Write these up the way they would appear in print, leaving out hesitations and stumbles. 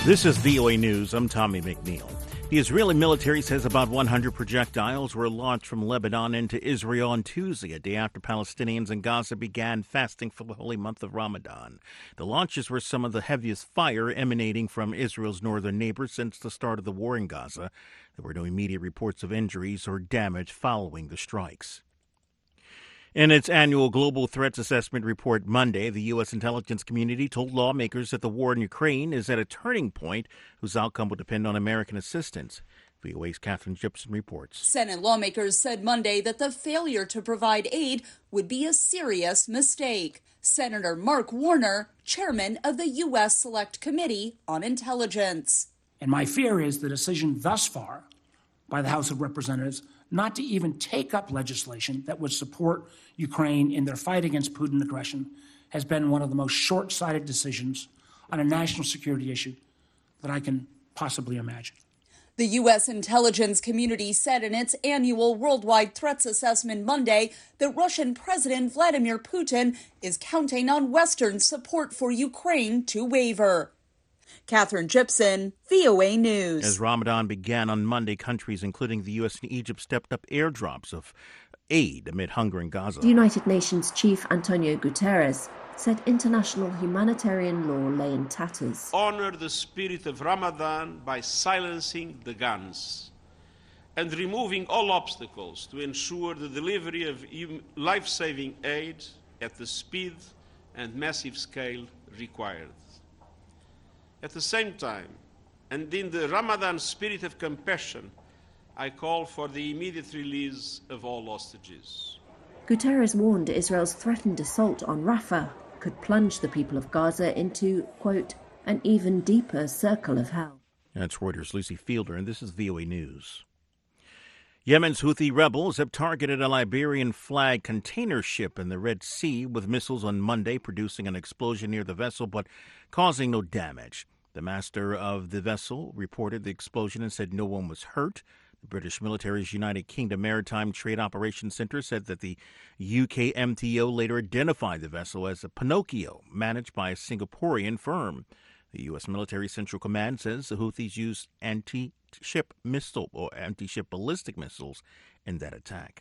This is VOA News. I'm Tommy McNeil. The Israeli military says about 100 projectiles were launched from Lebanon into Israel on Tuesday, a day after Palestinians in Gaza began fasting for the holy month of Ramadan. The launches were some of the heaviest fire emanating from Israel's northern neighbors since the start of the war in Gaza. There were no immediate reports of injuries or damage following the strikes. In its annual Global Threats Assessment report Monday, the U.S. intelligence community told lawmakers that the war in Ukraine is at a turning point whose outcome will depend on American assistance. VOA's Catherine Gibson reports. Senate lawmakers said Monday that the failure to provide aid would be a serious mistake. Senator Mark Warner, chairman of the U.S. Select Committee on Intelligence. And my fear is the decision thus far by the House of Representatives not to even take up legislation that would support Ukraine in their fight against Putin aggression has been one of the most short-sighted decisions on a national security issue that I can possibly imagine. The U.S. intelligence community said in its annual Worldwide Threats Assessment Monday that Russian President Vladimir Putin is counting on Western support for Ukraine to waver. Catherine Gibson, VOA News. As Ramadan began on Monday, countries including the U.S. and Egypt stepped up airdrops of aid amid hunger in Gaza. The United Nations chief Antonio Guterres said international humanitarian law lay in tatters. Honor the spirit of Ramadan by silencing the guns and removing all obstacles to ensure the delivery of life-saving aid at the speed and massive scale required. At the same time, and in the Ramadan spirit of compassion, I call for the immediate release of all hostages. Guterres warned Israel's threatened assault on Rafah could plunge the people of Gaza into, quote, an even deeper circle of hell. That's Reuters' Lucy Fielder, and this is VOA News. Yemen's Houthi rebels have targeted a Liberian flag container ship in the Red Sea with missiles on Monday, producing an explosion near the vessel but causing no damage. The master of the vessel reported the explosion and said no one was hurt. The British military's United Kingdom Maritime Trade Operations Centre said that the UK MTO later identified the vessel as a Pinocchio, managed by a Singaporean firm. The U.S. Military Central Command says the Houthis used anti-ship ballistic missiles in that attack.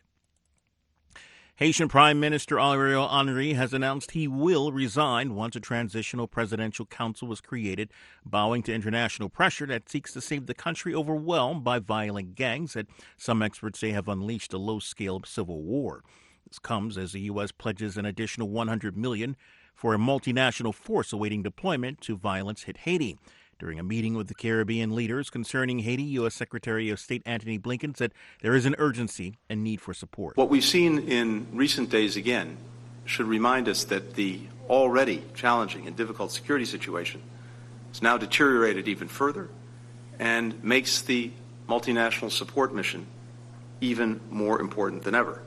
Haitian Prime Minister Ariel Henry has announced he will resign once a transitional presidential council was created, bowing to international pressure that seeks to save the country overwhelmed by violent gangs that some experts say have unleashed a low-scale civil war. This comes as the U.S. pledges an additional $100 million for a multinational force awaiting deployment to violence-hit Haiti. During a meeting with the Caribbean leaders concerning Haiti, U.S. Secretary of State Antony Blinken said there is an urgency and need for support. What we've seen in recent days, again, should remind us that the already challenging and difficult security situation has now deteriorated even further and makes the multinational support mission even more important than ever.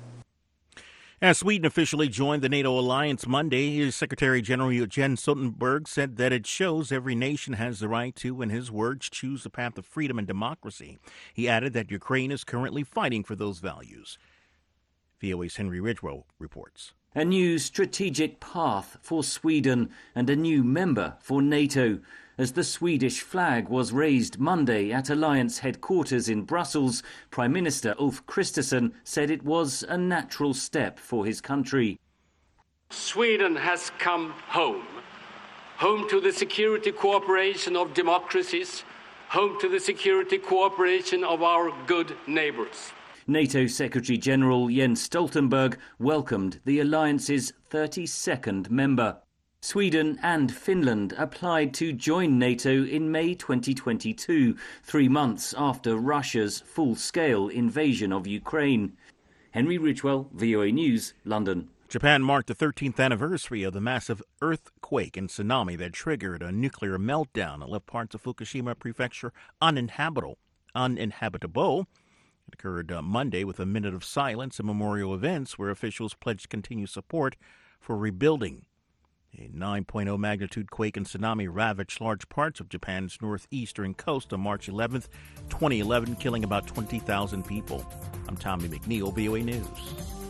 As Sweden officially joined the NATO alliance Monday, Secretary General Jens Stoltenberg said that it shows every nation has the right to, in his words, choose the path of freedom and democracy. He added that Ukraine is currently fighting for those values. VOA's Henry Ridgewell reports. A new strategic path for Sweden and a new member for NATO. As the Swedish flag was raised Monday at Alliance headquarters in Brussels, Prime Minister Ulf Kristersson said it was a natural step for his country. Sweden has come home to the security cooperation of democracies, home to the security cooperation of our good neighbours. NATO Secretary-General Jens Stoltenberg welcomed the alliance's 32nd member. Sweden and Finland applied to join NATO in May 2022, 3 months after Russia's full-scale invasion of Ukraine. Henry Ridgewell, VOA News, London. Japan marked the 13th anniversary of the massive earthquake and tsunami that triggered a nuclear meltdown and left parts of Fukushima Prefecture uninhabitable. It occurred Monday with a minute of silence and memorial events where officials pledged continued support for rebuilding. A 9.0 magnitude quake and tsunami ravaged large parts of Japan's northeastern coast on March 11th, 2011, killing about 20,000 people. I'm Tommy McNeil, VOA News.